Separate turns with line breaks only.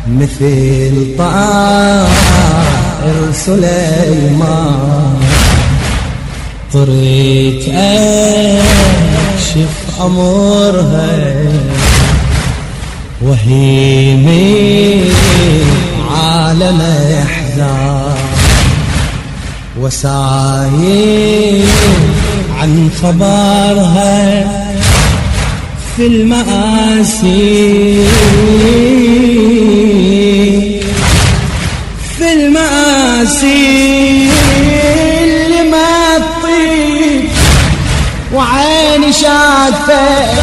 مثل طائر سليمان، طريت أكشف أمورها وهي من عالم إحزان، وسايل عن خبرها في المآسي، في المآسي اللي ما تطيب، وعيني شافت